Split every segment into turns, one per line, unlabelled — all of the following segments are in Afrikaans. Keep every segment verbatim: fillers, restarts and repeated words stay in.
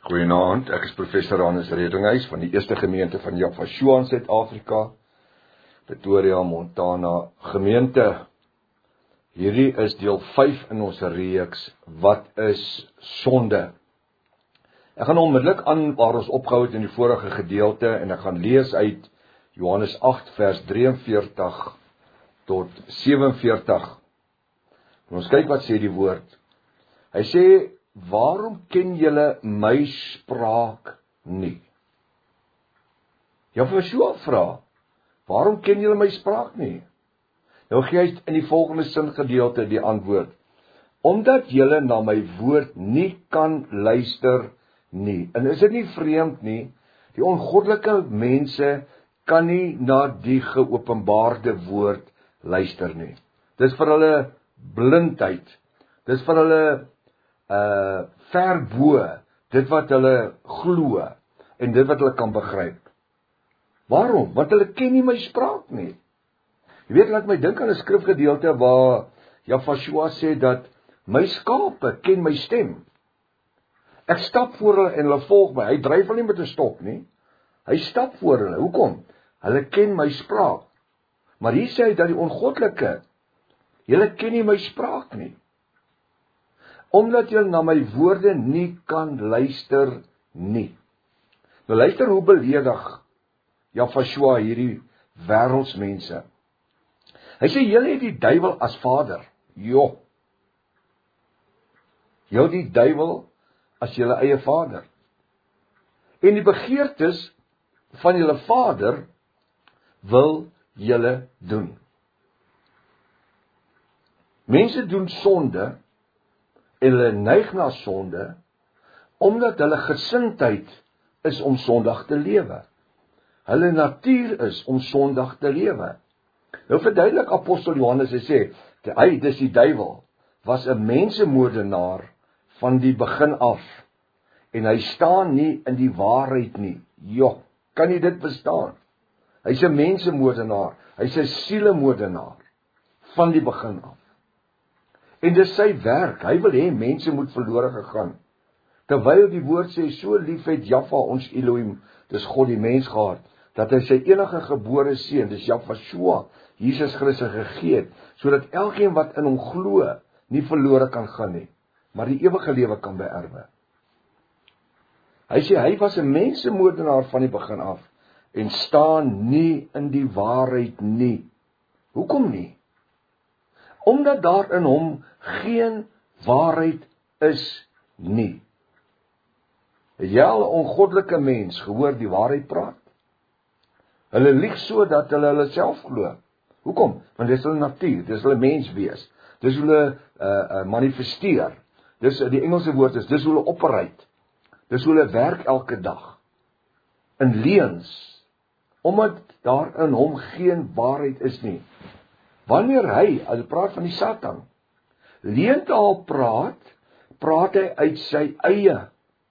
Goeienaand, ek is professor Hannes Redinghuis van die Eerste Gemeente van Yafashua in Suid-Afrika, Pretoria, Montana gemeente. Hierdie is deel vyf in ons reeks, wat is sonde? Ek gaan onmiddellik aan waar ons opgehou het in die vorige gedeelte, en ek gaan lees uit Johannes agt vers drieënveertig tot sewenveertig. En ons kyk wat sê die woord. Hy sê, waarom ken julle my spraak nie? Yafashua vra, waarom ken julle my spraak nie? Nou gee hy in die volgende singedeelte die antwoord. Omdat julle na my woord nie kan luister nie. En is dit nie vreemd nie? Die ongoddelike mense kan nie na die geopenbaarde woord luister nie. Dis vir hulle blindheid. Dis vir hulle uh ver bo dit wat hulle glo en dit wat hulle kan begryp. Waarom? Want hulle ken nie my spraak nie. Jy weet, laat my dink aan 'n skrifgedeelte waar Yafashua sê dat my skape ken my stem. Ek stap voor hulle en hulle volg my. Hy dryf hulle nie met 'n stok nie. Hy stap voor hulle. Hoekom? Hulle ken my spraak. Maar hier sê hy dat die ongoddelike, julle ken nie my spraak nie. Omdat julle na my woorde nie kan luister nie. Nou luister hoe beledig Yafashua hierdie wêreldsmense. Hy sê, julle het die duiwel as vader. Jo. Julle die duiwel as julle eie vader. En die begeertes van julle vader wil julle doen. Mense doen sonde en hulle neig na sonde, omdat hulle gesindheid is om sondig te lewe. Hulle natuur is om sondig te lewe. Nou verduidelik apostel Johannes, hy sê, hy, dis die duiwel, was 'n mensemoordenaar van die begin af, en hy staan nie in die waarheid nie. Jo, kan jy dit verstaan? Hy's 'n mensemoordenaar, hy's 'n sielemoordenaar, van die begin af. En dis sy werk, hy wil hê mense moet verlore gegaan. Terwyl die woord sê, so lief het Jaffa ons Elohim, dis God die mens gehad, dat hy sy enige gebore seun, dis Yafashua, Jesus Christus gegee het, sodat elkeen wat in hom glo, nie verlore kan gaan nie, maar die ewige lewe kan beerwe. Hy sê, hy was 'n mensemoordenaar van die begin af, en staan nie in die waarheid nie. Hoekom nie? Omdat daar in hom geen waarheid is nie. Het jy al 'n ongoddelike mens gehoor die waarheid praat? Hulle lieg so dat hulle hulle self glo. Hoekom? Want dis hulle natuur, dis hulle menswees. Dis hulle uh, uh, manifesteer. Dis die Engelse woord is, dis hulle operate. Dis hulle werk elke dag. In leuns. Omdat daar in hom geen waarheid is nie. Wanneer hy, as hy praat van die Satan, leentaal praat, praat hy uit sy eie.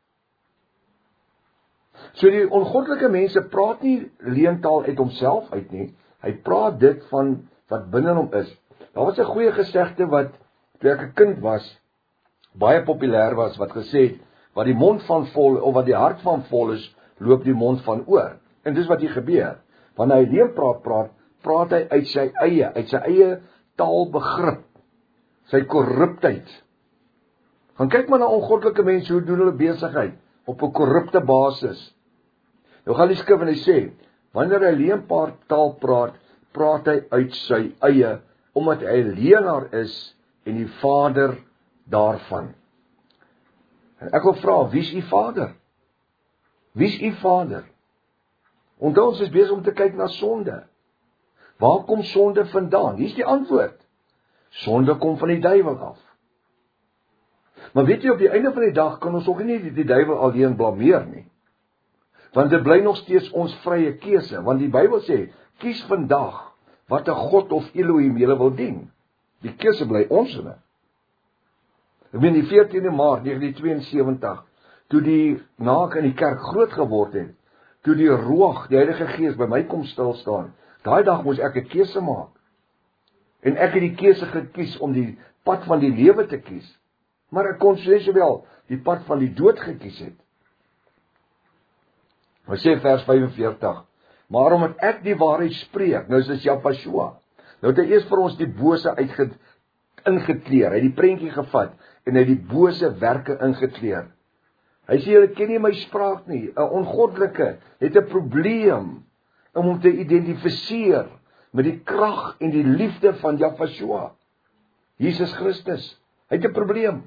So die ongoddelike mense praat nie leentaal uit homself uit nie, hy praat dit van wat binne hom is. Daar was 'n goeie gesegde wat, toe ek 'n kind was, baie populêr was, wat gesê het, wat die mond van vol, of wat die hart van vol is, loop die mond van oor. En dis wat hier gebeur. Wanneer hy leen praat, praat, praat hy uit sy eie, uit sy eie taalbegrip, sy korruptheid. Gaan kyk maar na ongoddelike mense, hoe doen hulle besigheid, op 'n korrupte basis. Nou gaan die skrif en hy sê, wanneer hy leenpaar taal praat, praat hy uit sy eie, omdat hy leenaar is, en die vader daarvan. En ek wil vra, wie is u vader? Wie is u vader? Onthou, ons is besig om te kyk na sonde. Waar kom sonde vandaan? Hier is die antwoord. Sonde kom van die duiwel af. Maar weet jy, op die einde van die dag kan ons ook nie die, die duiwel alleen blameer nie. Want dit bly nog steeds ons vrye keuse. Want die Bybel sê, kies vandag wat 'n God of Elohim julle wil dien. Die keuse bly ons in. Ek weet die veertiende Maart negentien tweeënsewentig, toe die naak in die kerk groot geword het, toe die Ruach, die Heilige Gees, by my kom stil staan, daai dag moes ek 'n keuse maak. En ek het die keuse gekies om die pad van die lewe te kies. Maar ek kon sê sowel die pad van die dood gekies het. Hy sê vers vyf en veertig, maar omdat ek die waarheid spreek, nou is dit Japashua, nou het hy eers vir ons die bose uitge, ingekleer, hy het die prentjie gevat, en hy het die bose werke ingekleer. Hy sê, julle ken nie my spraak nie, 'n ongoddelike het 'n probleem, om hom te identifiseer, met die krag en die liefde van Japashua, Jesus Christus, hy het 'n probleem.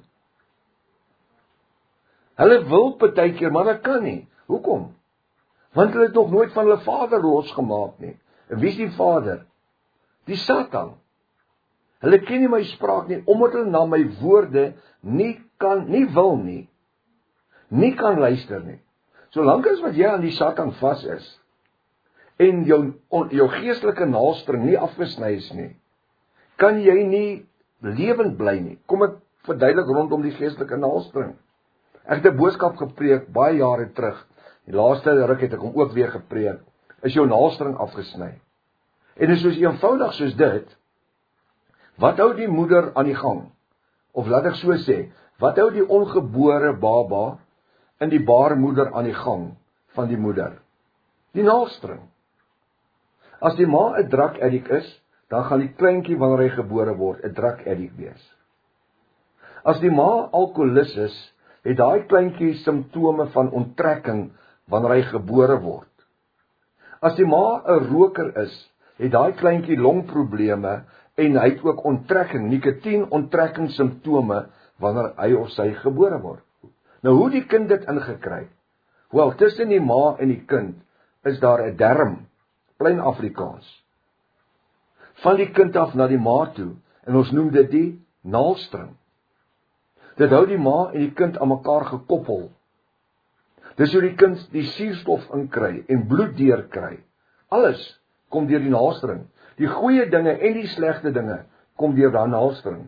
Hulle wil partykeer, maar hulle kan nie, hoekom? Want hulle het nog nooit van hulle vader losgemaak nie. En wie is die vader? Die Satan. Hulle ken nie my spraak nie, omdat hulle na my woorde nie kan, nie wil nie, nie kan luister nie. Solank as wat jy aan die Satan vas is, en jou, on, jou geestelike naaldstring nie afgesny is nie, kan jy nie lewend bly nie. Kom ek verduidelik rondom die geestelike naaldstring. Ek het 'n boodskap gepreek baie jare terug. Die laaste ruk het ek hom ook weer gepreek. Is jou naaldstring afgesny? En dit is soos eenvoudig soos dit. Wat hou die moeder aan die gang? Of laat ek so sê, wat hou die ongebore baba in die baarmoeder aan die gang van die moeder? Die naaldstring. As die ma 'n drug addict is, dan gaan die kleintjie wanneer hy gebore word 'n drug addict wees. As die ma alkoholist is, het daai kleintjie simptome van onttrekking wanneer hy gebore word. As die ma 'n roker is, het daai kleintjie longprobleme en hy het ook onttrekking, nikotien onttrekking simptome wanneer hy of sy gebore word. Nou hoe die kind dit ingekry? Wel, tussen die ma en die kind is daar 'n derm, plain Afrikaans. Van die kind af na die ma toe, en ons noem dit die naaldstring. Dit hou die ma en die kind aan mekaar gekoppel. Dis hoe die kind die suurstof inkry en bloed deurkry. Alles kom deur die naaldstring. Die goeie dinge en die slegte dinge kom deur daai naaldstring.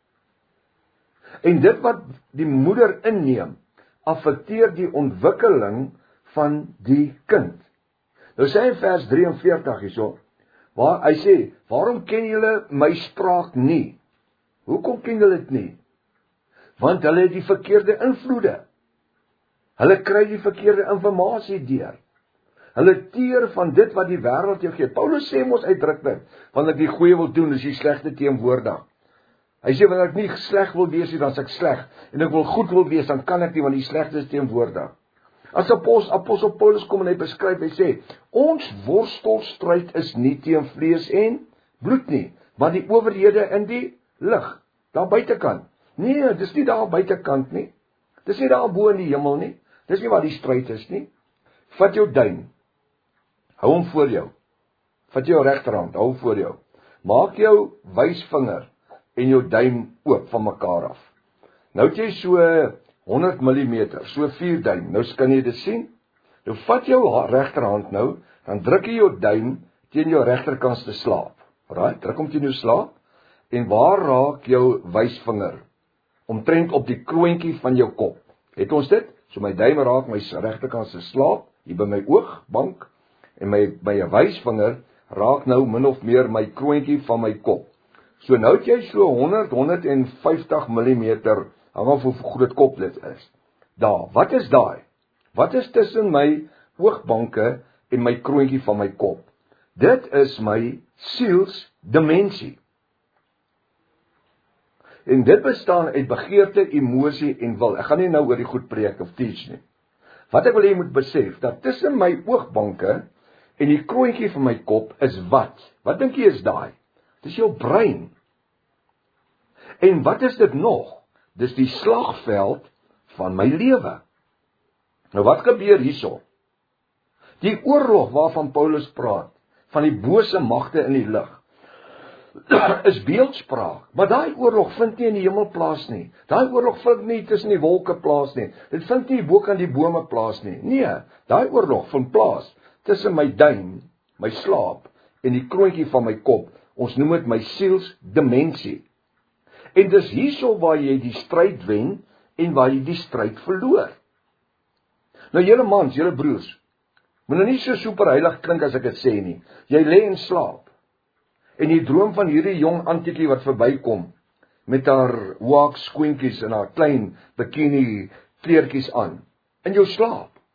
En dit wat die moeder inneem, affekteer die ontwikkeling van die kind. Nou sê hy in vers drie en veertig hierso, waar hy sê, waarom ken julle my spraak nie? Hoekom ken julle dit nie? Want hulle het die verkeerde invloede. Hulle kry die verkeerde informasie deur. Hulle teer van dit wat die wêreld jou gee. Paulus sê mos uitdruklik, wanneer ek die goeie wil doen, is die slegte teenwoordig. Hy sê, wanneer ek nie sleg wil wees nie, dan is ek sleg. En ek wil goed wil wees, dan kan ek nie, want die slegte is teenwoordig. As apostel, apostel Paulus kom en hy beskryf, hy sê, ons worstelstryd is nie teen vlees en bloed nie, maar die owerhede in die lig, daar buitekant. Nee, dis nie daar buitekant nie. Dis nie daar bo in die hemel nie. Dis nie waar die stryd is nie. Vat jou duim. Hou hom voor jou. Vat jou regterhand, hou hom voor jou. Maak jou wysvinger en jou duim oop van mekaar af. Nou het jy so honderd millimeter, so vier duim. Nou kan jy dit sien. Nou vat jou regterhand nou, dan druk jy jou duim teen jou regterkant te slaap. Right? Druk hom teen jou slaap. En waar raak jou wysvinger? Omtrent op die kroontjie van jou kop. Het ons dit? So my duim raak my regterkant se slaap, hier by my oogbank, en my by 'n wysvinger raak nou min of meer my kroontjie van my kop. So nou het jy so honderd, honderd vyftig millimeter, hang af hoe goed dit koplid is. Daar, wat is daai? Wat is tussen my oogbanke en my kroontjie van my kop? Dit is my sielsdimensie. En dit bestaan uit begeerte, emosie en wil. Ek gaan nie nou oor die goed preek of teach nie. Wat ek wil hê moet besef, dat tussen my oogbanke en die kroontjie van my kop is wat? Wat dink jy is daai? Dis jou brein. En wat is dit nog? Dis die slagveld van my lewe. Nou wat gebeur hierso? Die oorlog waarvan Paulus praat, van die bose magte in die lig, is beeldspraak, maar daai oorlog vind nie in die hemel plaas nie. Daai oorlog vind nie tussen die wolke plaas nie. Dit vind nie bo kan die bome plaas nie. Nee, daai oorlog vind plaas tussen my duim, my slaap en die kroontjie van my kop. Ons noem dit my sielsdimensie. En dis hierso waar jy die stryd wen en waar jy die stryd verloor. Nou julle mans, julle broers, moet nou nie so superheilig klink as ek dit sê nie. Jy lê en slaap. En jy droom van hierdie jong antiekie wat verbykom met haar wax squinkies en haar klein bikini kleertjies aan in jou slaap.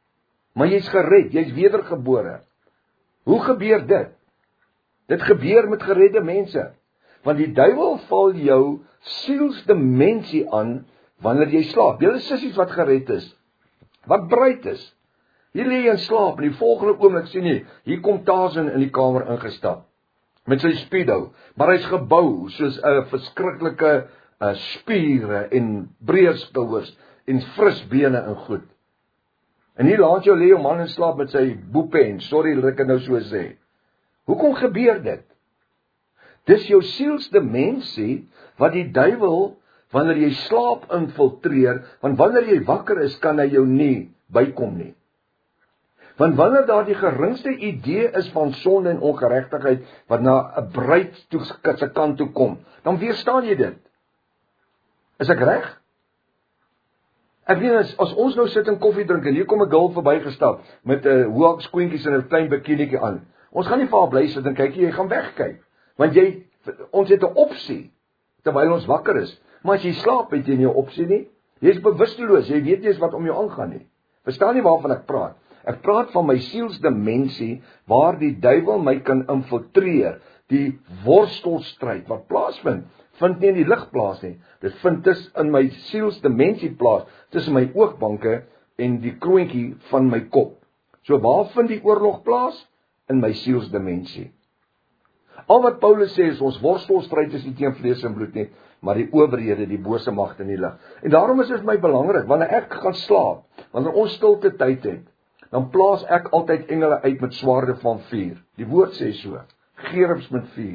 Maar jy's gered, jy's wedergebore. Hoe gebeur dit? Dit gebeur met geredde mense. Want die duiwel val jou sielsdimensie aan wanneer jy slaap. Julle sissies wat gered is, wat bruid is, hier lê jy in slaap en die volgende oomblik sien jy, hier kom Tarzan in die kamer ingestap met sy speedo, maar hy's gebou soos 'n uh, verskriklike uh, spiere en breë skouers en fris bene en goed. En hier laat jou lê jou man in slaap met sy boepen, sorry dat ek dit nou so sê. Hoekom gebeur dit? Dis jou sielsdimensie wat die duiwel, wanneer jy slaap infiltreer, want wanneer jy wakker is, kan hy jou nie bykom nie. Want wanneer daar die geringste idee is van sonde en ongeregtigheid, wat na 'n bruid toe se kant toe kom, dan weerstaan jy dit. Is ek reg? Ek weet, as, as ons nou sit en koffie drink, en hier kom 'n girl verbygestap, met 'n uh, hoek skoentjies en 'n klein bikinietjie aan, ons gaan nie vir haar bly sit en kyk, jy gaan wegkyk, want jy, ons het 'n opsie, terwyl ons wakker is, maar as jy slaap, het jy nie 'n opsie nie, jy is bewusteloos, jy weet nie eens wat om jou aangaan nie, verstaan nie waarvan ek praat, ek praat van my sielsdimensie, waar die duiwel my kan infiltreer, die worstelstryd wat plaasvind, vind nie in die lig plaas nie, dit vind tis in my sielsdimensie plaas, tussen my oogbanke en die kroontjie van my kop. So waar vind die oorlog plaas? In my sielsdimensie. Al wat Paulus sê is, ons worstelstryd is nie teen vlees en bloed nie, maar die owerhede, die bose magte in die lig. En daarom is dit my belangrik, wanneer ek gaan slaap, wanneer ons stilte tyd het, dan plaas ek altyd engele uit met swaarde van vuur. Die woord sê so, gerubs met vuur.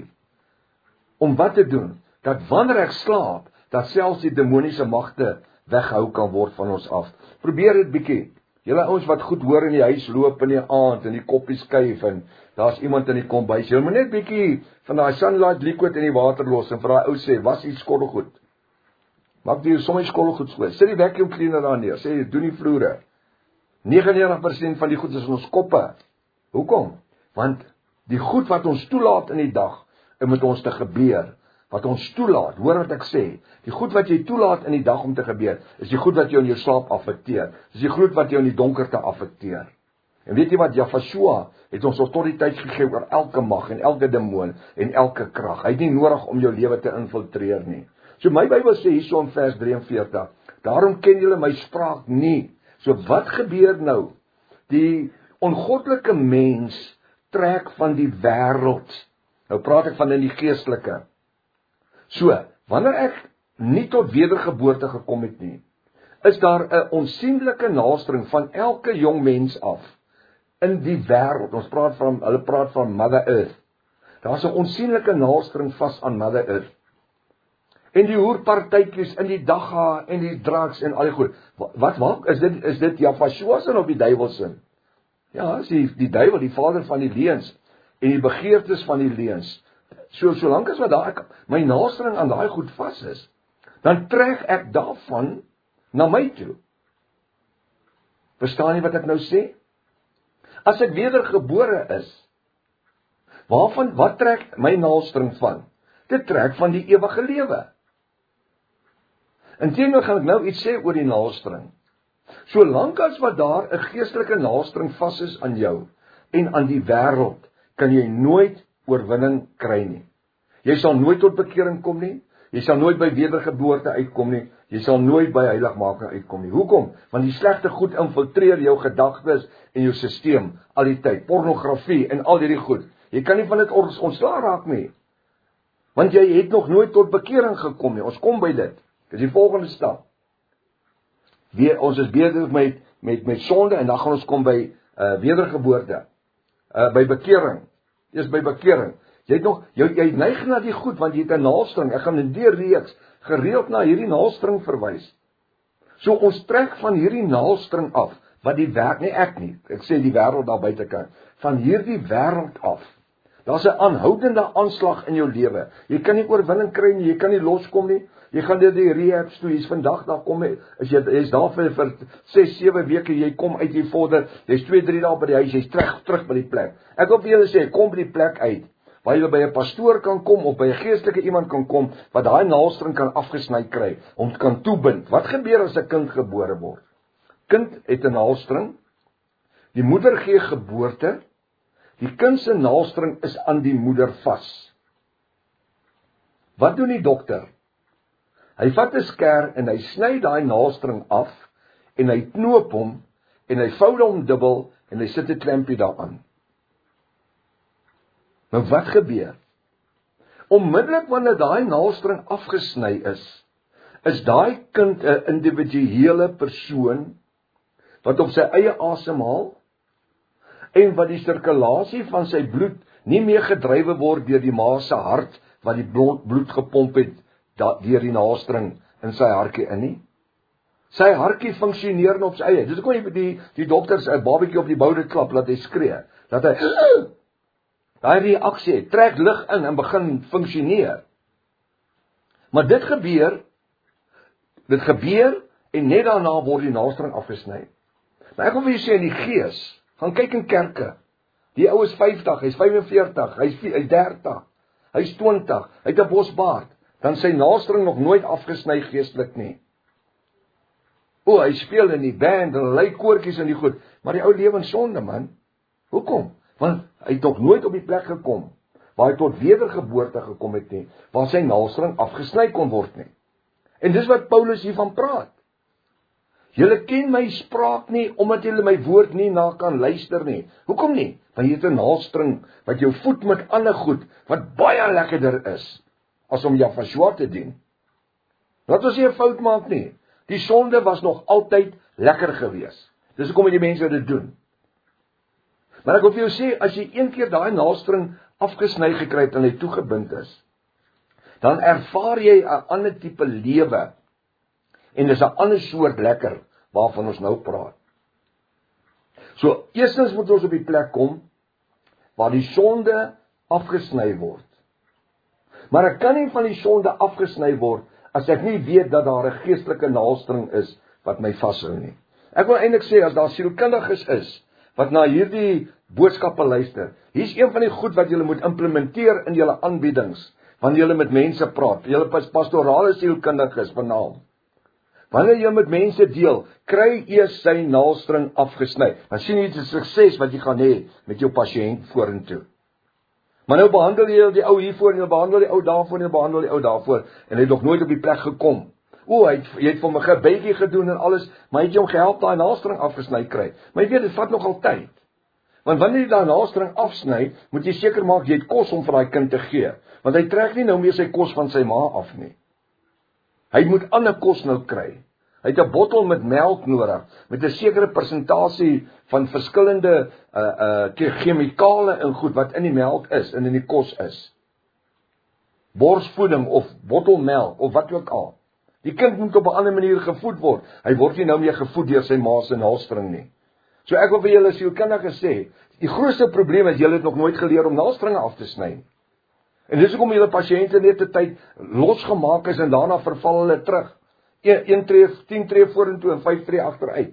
Om wat te doen? Dat wanneer ek slaap, dat selfs die demoniese magte weghou kan word van ons af. Probeer dit bietjie. Julle ouens wat goed hoor in die huis loop in die aand, en die koppies skuif, en daar's iemand in die kombuis. Julle moet net bietjie van daai Sunlight liquid in die water los, en vir daai ou sê, was die skottelgoed. Maak die sommer skottelgoed skoon. Sit die vacuum cleaner daar neer, sê, doen die vloere. negenennegentig persent van die goed is in ons koppe. Hoekom? Want die goed wat ons toelaat in die dag, en met ons te gebeur, wat ons toelaat, hoor wat ek sê, die goed wat jy toelaat in die dag om te gebeur, is die goed wat jou in jou slaap affekteer, is die goed wat jou in die donkerte affekteer. En weet jy wat, Jafashua het ons autoriteit gegee oor elke mag, en elke demoon, en elke krag. Hy het nie nodig om jou lewe te infiltreer nie. So my Bybel sê hierso in vers drieënveertig, daarom ken julle my spraak nie. So wat gebeur nou? Die ongoddelike mens trek van die wêreld. Nou praat ek van in die geestelike. So, wanneer ek nie tot wedergeboorte gekom het nie, is daar 'n onsienlike naastring van elke jong mens af in die wêreld. Ons praat van, hulle praat van Mother Earth. Daar's 'n onsienlike naastring vas aan Mother Earth. En die hoerpartytjies in die dagga en die drugs en al die goed. Wat maak? Is dit is dit Jafashua se of die duiwel se? Ja, is die die duiwel, die vader van die leuns en die begeertes van die leuns. So solank as wat daai my naastring aan daai goed vas is, dan trek ek daarvan na my toe. Verstaan jy wat ek nou sê? As ek wedergebore is, waarvan wat trek my naastring van? Dit trek van die ewige lewe. Inteendeel gaan ek nou iets sê oor die naastring. Solank as wat daar 'n geestelike naastring vas is aan jou en aan die wêreld, kan jy nooit oorwinning kry nie. Jy sal nooit tot bekering kom nie, jy sal nooit by wedergeboorte uitkom nie, jy sal nooit by heiligmaking uitkom nie. Hoekom? Want die slegte goed infiltreer jou gedagtes en jou stelsel al die tyd, pornografie en al hierdie goed. Jy kan nie van dit ontslae raak nie, want jy het nog nooit tot bekering gekom nie. Ons kom by dit, dit is die volgende stap. We, ons is bezig met, met, met sonde, en dan gaan ons kom by uh, wedergeboorte, uh, by bekering. Eers by bekering. Jy het nog, jy, jy neig na die goed, want jy het 'n naastring. Ek gaan in die reeks gereeld na hierdie naastring verwys. So ons trek van hierdie naastring af, wat die werk, nie ek nie, ek sê die wêreld daar buitekant, van hierdie wêreld af. Daar's 'n aanhoudende aanslag in jou lewe. Jy kan nie oorwinning kry nie, jy kan nie loskom nie. Jy gaan deur die rehabs toe, jy's vandag daar kom, as jy jy's daar vir vir ses, sewe weke, jy kom uit, jy vorder, jy's twee, drie dae by die huis, jy's terug terug by die plek. Ek wil vir julle sê, kom by die plek uit, waar jy by 'n pastoor kan kom, of by 'n geestelike iemand kan kom, wat daai naastring kan afgesny kry, om te kan toebind. Wat gebeur as 'n kind gebore word? Kind het 'n naastring, Die moeder gee geboorte, die kind se naelstring is aan die moeder vas. Wat doen die dokter? Hy vat 'n skêr en hy sny daai naelstring af, en hy knoop hom, en hy vou hom dubbel, en hy sit 'n klempie daaraan. Nou wat gebeur? Onmiddellik wanneer daai naelstring afgesny is, is daai kind 'n individuele persoon, wat op sy eie asemhaal, en wat die sirkulasie van sy bloed nie meer gedrywe word deur die ma se hart, wat die bloed gepomp het, deur die naelstring in sy hartjie in nie. Sy hartjie funksioneer op sy eie. Dis hoekom die, die, die dokters 'n babatjie op die boude klap, laat hy skree, dat hy daai reaksie het, trek lug in en begin funksioneer. Maar dit gebeur, dit gebeur, en net daarna word die naelstring afgesny. Maar ek wil vir julle sê, in die gees, gaan kyk in kerke, die ou is vyftig, hy's vyf en veertig, hy's hy's dertig, hy's twintig, hy het 'n bosbaard, dan sy naelstring nog nooit afgesny geestelik nie. O, hy speel in die band, en lei koortjies in die goed, maar die ou lewe in sonde, man. Hoekom? Want hy het nog nooit op die plek gekom, waar hy tot wedergeboorte gekom het nie, waar sy naelstring afgesny kon word nie. En dis wat Paulus hiervan praat. Julle ken my spraak nie, omdat julle my woord nie na kan luister nie. Hoekom nie? Want jy het 'n naelstring, wat jou voed met ander goed, wat baie lekkerder is, as om Jafashua te dien. Laat ons nie 'n fout maak nie. Die sonde was nog altyd lekker gewees. Dis hoekom die mense dit doen. Maar ek wil vir jou sê, as jy een keer daai naelstring afgesny gekry het en hy toegebind is, dan ervaar jy 'n ander tipe lewe, en dis 'n ander soort lekker, waarvan ons nou praat. So, eerstens moet ons op die plek kom, waar die sonde afgesny word. Maar ek kan nie van die sonde afgesny word, as ek nie weet dat daar 'n geestelike naelstring is, wat my vashou nie. Ek wil eintlik sê, as daar sielkundiges is, wat na hierdie boodskappe luister, hier's een van die goed wat julle moet implementeer in julle aanbiedings, wanneer julle met mense praat, julle pastorale sielkundiges vanaand. Wanneer jy met mense deel, kry eers sy naelstring afgesny. Dan sien jy die sukses wat jy gaan hê met jou pasiënt vorentoe. Maar nou behandel jy die ou hiervoor, en jy behandel die ou daarvoor, en jy behandel die ou daarvoor, en hy het nog nooit op die plek gekom. O, hy het, jy het vir my 'n gebedjie gedoen en alles, maar jy het hom gehelp daai naelstring afgesny kry. Maar jy weet, dit vat nogal tyd. Want wanneer jy daai naelstring afsny, moet jy seker maak jy het kos om vir daai kind te gee. Want hy trek nie nou meer sy kos van sy ma af nie. Hy moet ander kos nou kry. Hy het 'n bottel met melk nodig, met 'n sekere persentasie van verskillende uh, uh, chemikale en goed wat in die melk is, en in die kos is. Borsvoeding, of bottelmelk, of wat ook al. Die kind moet op 'n ander manier gevoed word. Hy word nie nou meer gevoed deur sy ma se naelstring nie. So ek wil vir julle sielkundige sê, die grootste probleem is, julle het nog nooit geleer om naelstringe af te sny. En dis hoekom julle pasiënte net 'n tyd losgemaak is, en daarna verval hulle terug. een tree, tien tree vorentoe en vyf tree agteruit.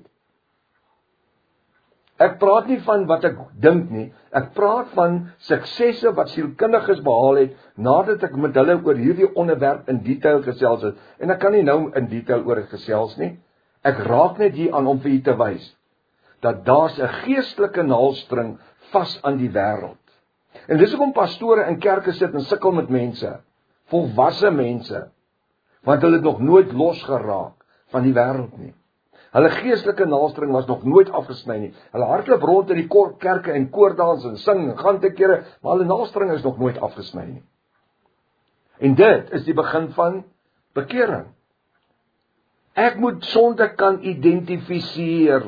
Ek praat nie van wat ek dink nie, ek praat van suksesse wat sielkundiges behaal het, nadat ek met hulle oor hierdie onderwerp in detail gesels het, en ek kan nie nou in detail oor dit gesels nie, ek raak net hier aan om vir julle te wys, dat daar's 'n geestelike naelstring vas aan die wêreld. En dis hoekom pastore in kerke sit en sukkel met mense, volwasse mense, want hulle het nog nooit losgeraak van die wêreld nie. Hulle geestelike naelstring was nog nooit afgesny nie. Hulle hardloop rond in die kerke en koordans en sing en gaan te kere, maar hulle naelstring is nog nooit afgesny nie. En dit is die begin van bekering. Ek moet sonde kan identifiseer.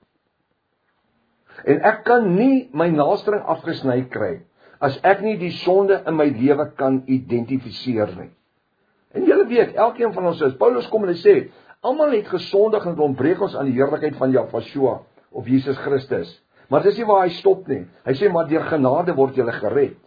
En ek kan nie my naelstring afgesny kry, as ek nie die sonde in my lewe kan identifiseer nie. En julle weet, elkeen van ons is, Paulus kom en hy sê, almal het gesondig en ontbreek ons aan die heerlikheid van Jafashua, of Jesus Christus. Maar dis nie waar hy stop nie. Hy sê, maar deur genade word julle gered.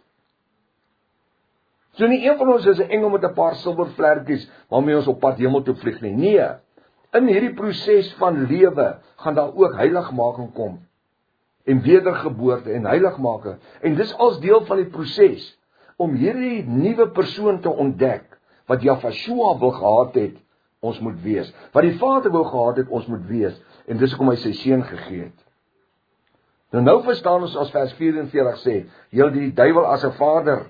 So nie een van ons is 'n engel met 'n paar silvervlekkies, waarmee ons op pad hemel toe vlieg nie. Nee, in hierdie proses van lewe, gaan daar ook heiligmaking kom. En wedergeboorte en heiligmaking. En dis als deel van die proses, om hierdie nuwe persoon te ontdek, wat Jafashua wil gehad het, ons moet wees. Wat die Vader wil gehad het, ons moet wees. En dis hoekom hy sy seun gegee het. Nou nou verstaan ons as vers vyf-en-veertig sê, julle die duiwel as 'n vader.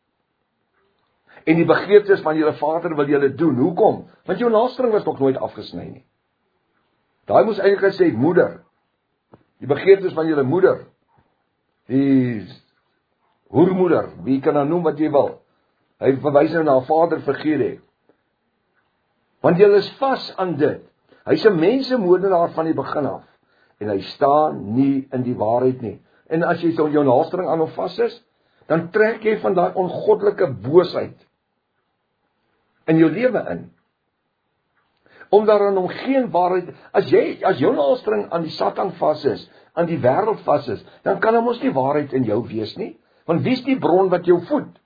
En die begeertes van julle vader wil julle doen. Hoekom? Want jou naastring was nog nooit afgesny nie. Daai moes eintlik gesê moeder. Die begeertes van julle moeder. Die hoermoeder, wie kan nou noem wat jy wil. Hy verwys nou na 'n vaderfiguur hê. Want julle is vas aan dit. Hy's 'n mensemoordenaar van die begin af. En hy staan nie in die waarheid nie. En as jy so jou naastring aan hom vas is, dan trek jy van daai ongoddelike boosheid in jou lewe in. Omdat daar aan hom geen waarheid, as jy, as jou naastring aan die Satan vas is, aan die wêreld vas is, dan kan hom ons nie waarheid in jou wees nie. Want wie is die bron wat jou voed?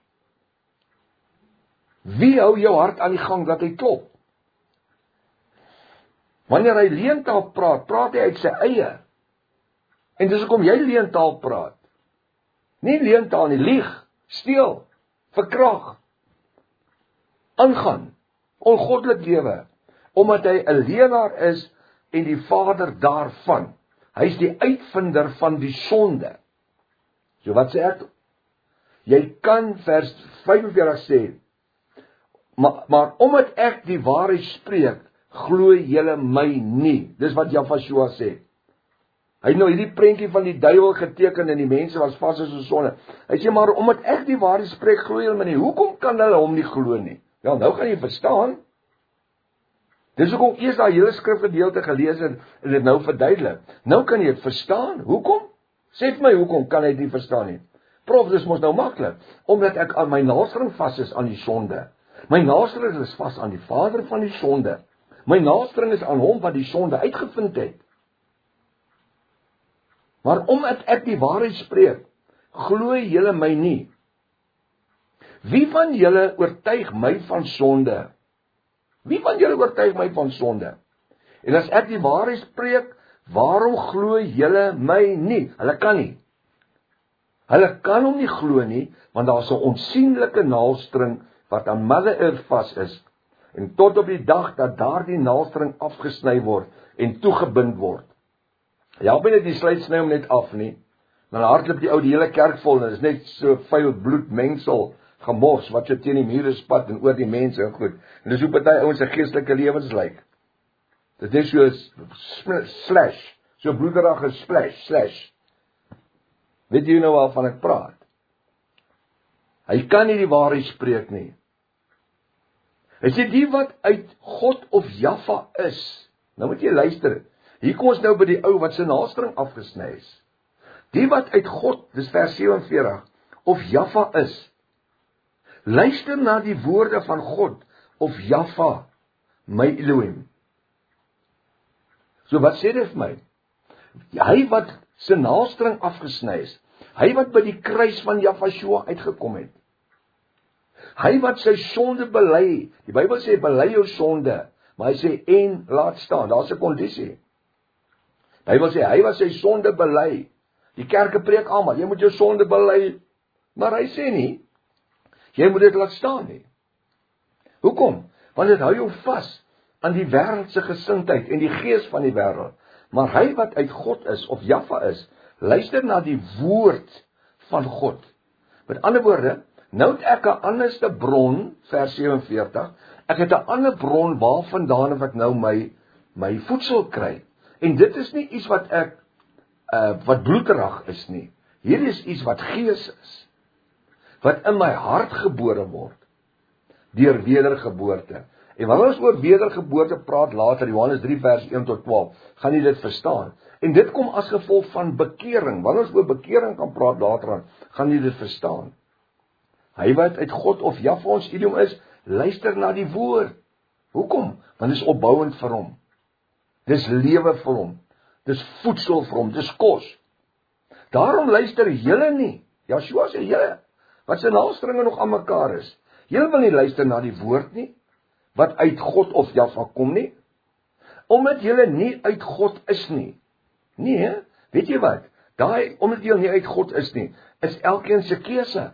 Wie hou jou hart aan die gang dat hy klop? Wanneer hy leentaal praat, praat hy uit sy eie. En dis hoekom jy leentaal praat. Nie leentaal nie, lieg, steel, verkrag, aangaan, ongoddelik lewe, omdat hy 'n leenaar is en die vader daarvan. Hy is die uitvinder van die sonde. So wat sê ek? Jy kan vers vyf-en-veertig sê, maar, maar omdat ek die waarheid spreek, glo julle my nie. Dis wat Jafashua sê. Hy het nou hierdie prentjie van die duiwel geteken en die mense was vas in sonde. Hy sê, maar omdat ek die waarheid spreek, glo julle my nie. Hoekom kan hulle hom nie glo nie? Ja, nou gaan jy verstaan. Dis hoekom eers daai hele skrifgedeelte gelees en, en dit nou verduidelik. Nou kan jy dit verstaan. Hoekom? Sê vir my, hoekom kan hy dit nie verstaan nie? Prof, dis mos nou maklik. Omdat ek aan my naastring vas is aan die sonde. My naastring is vas aan die vader van die sonde. My naastring is aan hom wat die sonde uitgevind het. Maar omdat ek die waarheid spreek, glo julle my nie. Wie van julle oortuig my van sonde? Wie van julle oortuig my van sonde? En as ek die waarheid spreek, waarom glo julle my nie? Hulle kan nie. Hulle kan hom nie glo nie, want daar is 'n onsigbare naaldstring wat aan Mother Earth vas is. En tot op die dag dat daardie naaldstring afgesny word en toegebind word. Ja, ben net die sluit sny hom net af nie. Dan hardloop die ou die hele kerk vol en dit is net so vuil bloedmengsel gemors wat so teen die mure spat en oor die mense en goed. En dis hoe party ouens se geestelike lewens lyk. Dit is so slash, so bloederige splash, slash. Weet jy nou waarvan ek praat? Hy kan nie die waarheid spreek nie. Hy sê die wat uit God of Jaffa is. Nou moet jy luister. Hier kom ons nou by die ou wat sy naastring afgesny is. Die wat uit God, dis vers vyf-en-veertig, of Jaffa is. Luister na die woorde van God of Jaffa, my Elohim. So wat sê dit vir my? Hy wat sy naastring afgesny is. Hy wat by die kruis van Jafashua uitgekom het. Hy wat sy sonde bely. Die Bybel sê bely jou sonde, maar hy sê en laat staan. Daar's 'n kondisie. Die Bybel sê hy wat sy sonde bely. Die kerke preek almal, jy moet jou sonde bely, maar hy sê nie jy moet dit laat staan nie. Hoekom? Want dit hou jou vas aan die wêreldse gesindheid en die gees van die wêreld. Maar hy wat uit God is of Jaffa is, luister na die woord van God. Met ander woorde, nou het ek 'n anderste bron, vers vyf-en-veertig, ek het 'n ander bron waarvandaan ek nou my my voedsel kry. En dit is nie iets wat ek uh, wat bloederig is nie. Hier is iets wat gees is. Wat in my hart gebore word deur wedergeboorte. En wanneer ons oor wedergeboorte praat later, Johannes drie vers een tot twaalf, gaan jy dit verstaan. En dit kom as gevolg van bekering. Wanneer ons oor bekering kan praat later aan, gaan jy dit verstaan. Hy wat uit God of Jaffa ons idiom is, luister na die woord. Hoekom? Want dit is opbouend vir hom. Dis lewe vir hom. Dis voedsel vir hom, dis kos. Daarom luister julle nie. Joshua sê julle, wat sy naaldstringe nog aan mekaar is. Julle wil nie luister na die woord nie, wat uit God of Jaffa kom nie, omdat julle nie uit God is nie. Nee, weet jy wat? Daai, omdat julle nie uit God is nie, is elkeen se keuse.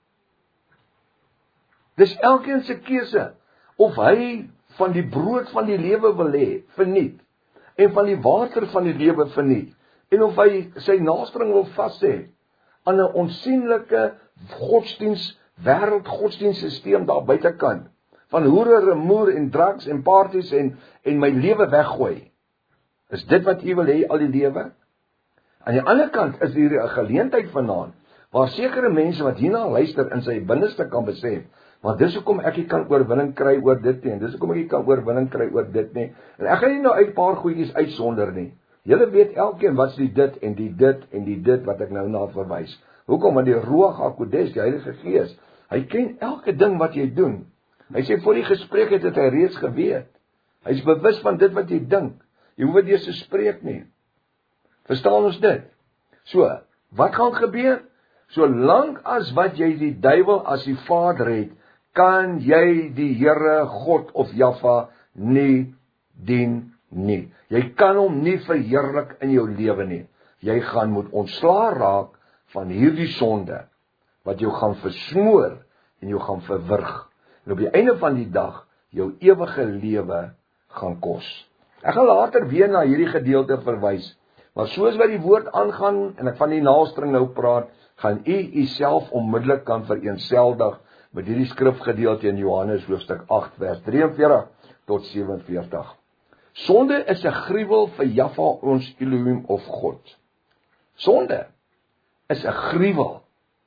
Dis elkeen se keuse, of hy van die brood van die lewe wil hê, verniet, en van die water van die lewe verniet, en of hy sy naastring wil vas hê aan 'n onsienlike godsdiens, wêreldgodsdienstsysteem daar buitekant, van hoere, remoer en drugs en parties en, en my lewe weggooi. Is dit wat u wil hê al die lewe? Aan die ander kant is hier 'n geleentheid vanaand, waar sekere mense wat hierna luister in sy binneste kan besef, maar dis hoekom ek nie kan oorwinning kry oor dit nie, en dis hoekom ek nie kan oorwinning kry oor dit nie, en ek gaan nie nou uit 'n paar goedjies uitsonder nie. Julle weet elkeen wat is die dit en die dit en die dit wat ek nou na verwys. Hoekom? Want die Ruach HaKodesh, die Heilige Gees, hy ken elke ding wat jy doen. Hy sê voor die gesprek het, het hy reeds geweet. Hy is bewus van dit wat jy dink. Jy hoef nie eens te spreek nie. Verstaan ons dit? So, wat gaan gebeur? Solank as wat jy die duiwel as die vader het, kan jy die Here God of Jahwe nie dien nie. Jy kan hom nie verheerlik in jou lewe nie. Jy gaan moet ontslaa raak van hierdie sonde, wat jou gaan versmoor en jou gaan verwrig. En op die einde van die dag, jou ewige lewe gaan kos. Ek gaan later weer na hierdie gedeelte verwys, maar soos wat die woord aangaan, en ek van die naastring nou praat, gaan u uself onmiddellik kan vereenseldig met hierdie skrifgedeelte in Johannes hoofstuk agt vers drie en veertig tot sewe en veertig. Sonde is 'n gruwel vir Jahwe ons Elohim of God. Sonde is 'n gruwel.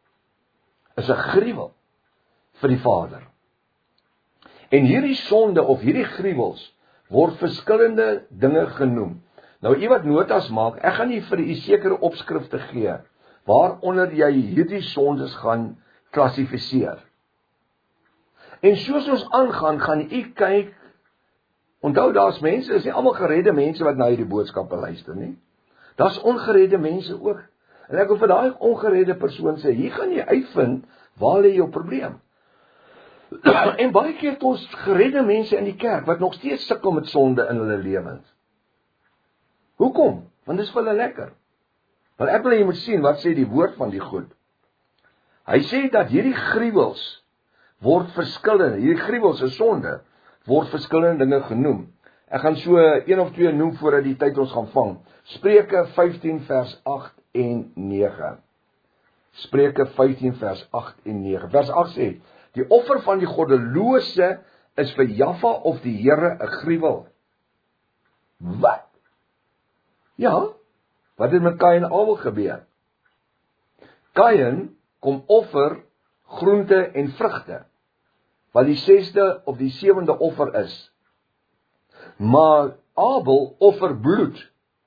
Is 'n gruwel vir die Vader. En hierdie sonde of hierdie gruwels word verskillende dinge genoem. Nou u wat notas maak, ek gaan nie vir u sekere opskrifte gee waaronder jy hierdie sondes gaan klassifiseer. En soos ons aangaan, gaan u kyk. Onthou, daar's mense, is nie almal geredde mense wat na hierdie boodskappe luister nie. Daar's ongeredde mense ook. En ek wil vir daai ongeredde persoon sê, hier gaan jy uitvind waar lê jou probleem. En baie keer het ons geredde mense in die kerk wat nog steeds sukkel met sonde in hulle lewens. Hoekom? Want dit is vir hulle lekker. Want ek wil jy moet sien wat sê die woord van die goed. Hy sê dat hierdie gruwels word verskillende, hierdie gruwels is sonde, word verskillende dinge genoem. Ek gaan so een of twee noem voordat die tyd ons gaan vang. Spreuke vyftien vers agt en nege. Spreuke vyftien vers agt en nege. Vers agt sê, die offer van die goddelose is vir Jahwe of die Here 'n gruwel. Wat? Ja, wat het met Kain en Abel gebeur? Kain kom offer groente en vrugte, wat die sesde of die sewende offer is. Maar Abel offer bloed.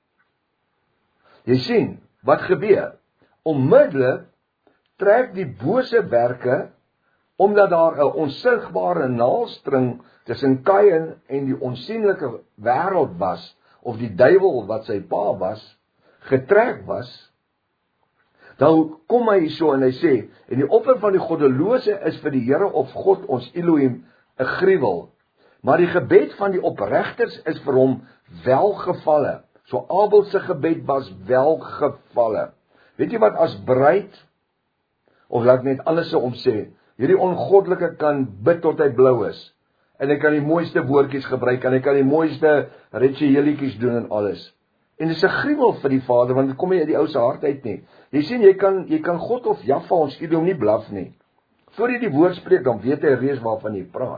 Jy sien, wat gebeur? Onmiddellik trek die bose werke, omdat daar 'n onsigbare naaldstring tussen Kain en die onsienlike wêreld was, of die duiwel wat sy pa was, getrek was, dan kom hy so en hy sê, en die offer van die goddelose is vir die Here of God ons Elohim 'n gruwel, maar die gebed van die opregters is vir hom welgevalle. So Abel se gebed was welgevalle. Weet jy wat as bruid, of laat ek net anders so om sê, hierdie ongoddelike kan bid tot hy blou is, en hy kan die mooiste woordjies gebruik, en hy kan die mooiste ritueelietjies doen en alles. En dit is 'n gruwel vir die Vader, want dit kom nie uit die ou se hart uit nie. Jy sien, jy kan, jy kan God of Jahwe ons Elohim nie blaf nie. Voor jy die woord spreek, dan weet hy reeds waarvan jy praat.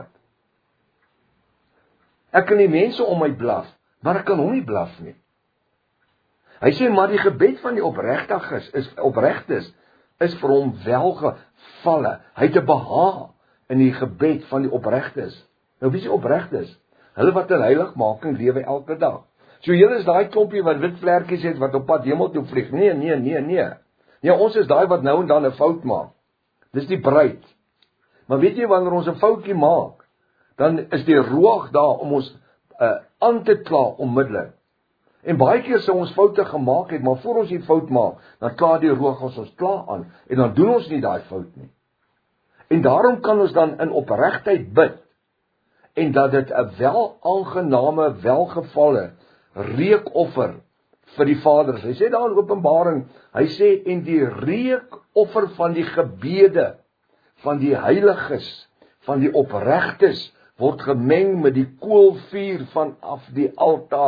Ek kan die mense om my blaf, maar ek kan hom nie blaf nie. Hy sê, maar die gebed van die opregtiges is opregtes is vir hom welgevalle. Hy het 'n behaag in die gebed van die opregtes. Nou wie is die opregtes? Hulle wat in heiligmaking lewe elke dag. So julle is daai klompie wat wit vlekkies het wat op pad hemel toe vlieg. Nee, nee, nee, nee. Nee, ons is daai wat nou en dan 'n fout maak. Dis die bruid. Maar weet jy, wanneer ons 'n foutjie maak, dan is die Ruach daar om ons uh, aan te kla onmiddellik. En baie keer sou ons foute gemaak het, maar voor ons die fout maak, dan kla die Ruach ons ons kla aan, en dan doen ons nie daai fout nie. En daarom kan ons dan in opregtheid bid, en dat dit 'n wel aangename, welgevalle reukoffer vir die Vader is. Hy sê daar in Openbaring, hy sê, en die reukoffer van die gebede, van die heiliges, van die opregtes, word gemeng met die koolvuur vanaf die altaar,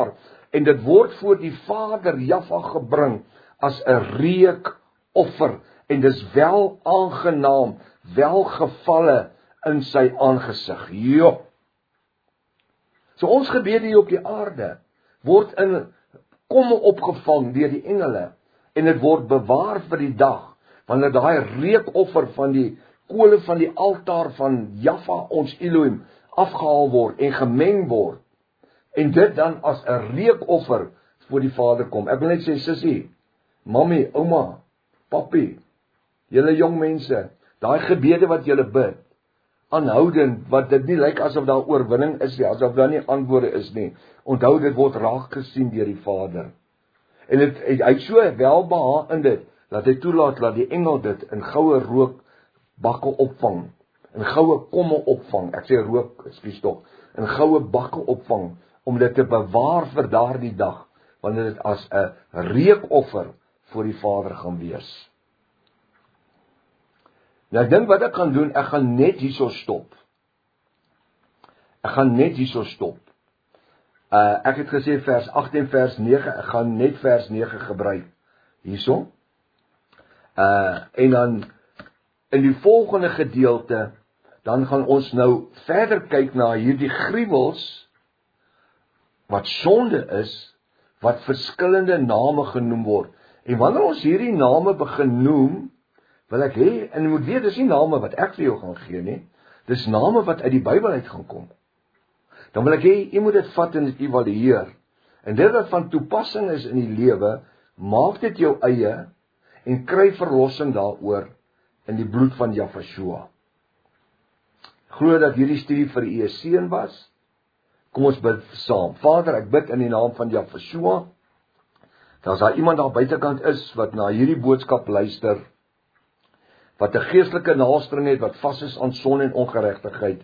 en dit word voor die Vader Jaffa gebring as 'n reukoffer, en dis wel aangenaam, welgevalle in sy aangesig. Jo. So ons gebede hier op die aarde word in komme opgevang deur die engele, en dit word bewaar vir die dag, wanneer daai reukoffer van die kole van die altaar van Jaffa, ons Elohim, afgehaal word en gemeng word, en dit dan as 'n reukoffer voor die Vader kom. Ek wil net sê, sussie, mammy, ouma, papi, julle jong mense, daai gebede wat julle bid, aanhoudend, wat dit nie lyk asof daar oorwinning is nie, asof daar nie antwoorde is nie, onthou dit word raak gesien deur die Vader. En het, hy het so welbehaag in dit, dat hy toelaat, dat die engel dit in goue rookbakke opvang, in goue komme opvang, ek sê rook, ekskuus tog, in goue bakke opvang, om dit te bewaar vir daardie dag, wanneer dit as 'n reukoffer voor die Vader gaan wees. Nou ek dink wat ek gaan doen, ek gaan net hierso stop. Ek gaan net hierso stop. Uh, ek het gesê vers agt en vers nege, ek gaan net vers nege gebruik hierso. Uh, en dan in die volgende gedeelte, dan gaan ons nou verder kyk na hierdie gruwels, wat sonde is, wat verskillende name genoem word. En wanneer ons hierdie name begin noem, wil ek hê, en jy moet weet, dis nie name wat ek vir jou gaan gee nie, dis name wat uit die Bybel uit gaan kom. Dan wil ek hê, jy moet dit vat en dit evalueer. En dit wat van toepassing is in die lewe, maak dit jou eie, en kry verlossing daaroor, in die bloed van Jafashua. Glo dat hierdie studie vir u 'n seën was. Kom ons bid saam. Vader, ek bid in die naam van Jafashua, dat as daar iemand daar buitekant is, wat na hierdie boodskap luister, wat 'n geestelike naaldstring het, wat vas is aan sonde en ongeregtigheid,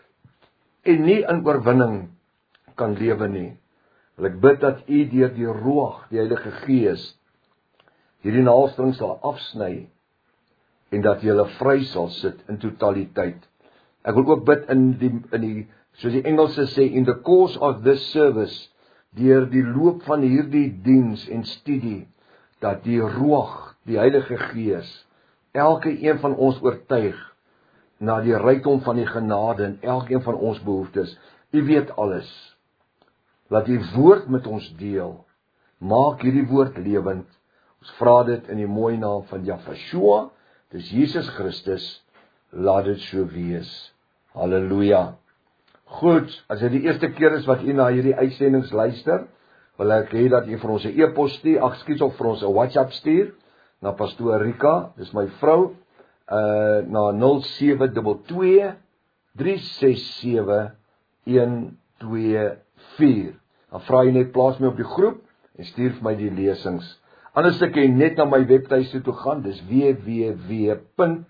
en nie in oorwinning kan lewe nie, wil ek bid dat u deur die Ruach, die Heilige Gees, hierdie naaldstring sal afsny, en dat jy hulle vry sal sit in totaliteit. Ek wil ook bid in die, in die soos die Engelse sê, in the course of this service, deur die loop van hierdie diens en studie, dat die Ruach, die Heilige Gees, elke een van ons oortuig, na die rykdom van die genade, en elke een van ons behoeftes. U weet alles. Laat die woord met ons deel. Maak hierdie woord lewend. Ons vra dit in die mooi naam van Jafashua, dis Jesus Christus, laat dit so wees. Halleluja. Goed, as dit die eerste keer is wat u na hierdie uitsendings luister, wil ek hê dat u vir ons 'n e-pos stuur, ag skiet of vir ons 'n WhatsApp stuur, na Pastoor Rika, dis my vrou, uh, na nul sewe twee twee, drie ses sewe, een twee vier. Dan vra jy net, plaas my op die groep, en stuur vir my die lesings. Anders ek jy net na my webtuiste toe gaan, dis w w w punt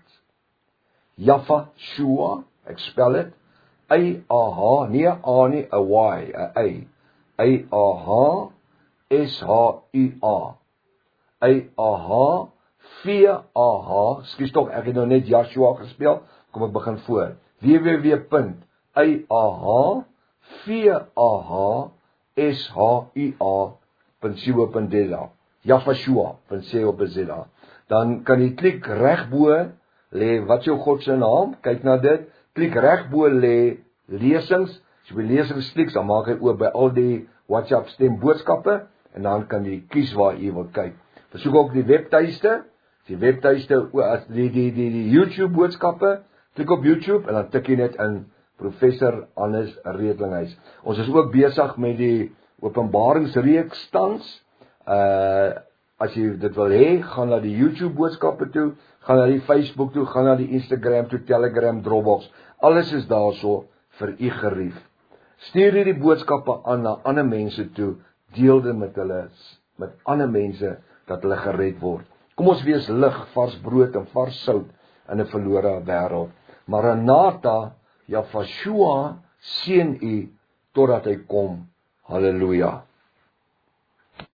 jafashua, ek spel dit, A A H, nie A nie, a Y, a A, A A H, S H U A, A A H, V A H, skies toch, ek het nou net Joshua gespel, kom ek begin voor, w w w punt A A H, V A H, S H U A, punt co punt z a, Jafashua, punt co punt z a, dan kan jy klik regbo, lê wat is jou God se naam, kyk na dit, klik regbo lê lesings, as jy by lesings klik, dan maak hy oop by al die WhatsApp stem boodskappe, en dan kan jy kies waar jy wil kyk. Versoek ook die webtuiste, die webtuiste, as die, die, die, die YouTube boodskappe, klik op YouTube, en dan tik jy net in Professor Hannes Redlinghuis. Ons is ook besig met die openbaringsreeks tans, uh, as jy dit wil hê, gaan na die YouTube boodskappe toe, gaan na die Facebook toe, gaan na die Instagram toe, Telegram, Dropbox, alles is daar so vir u gerief. Stuur hierdie boodskappe aan na ander mense toe, deel dit met hulle, met ander mense, dat hulle gered word. Kom ons wees lig, vars brood en vars sout in 'n verlore wêreld. Maranatha, Jafashua, seën u, totdat hy kom. Halleluja.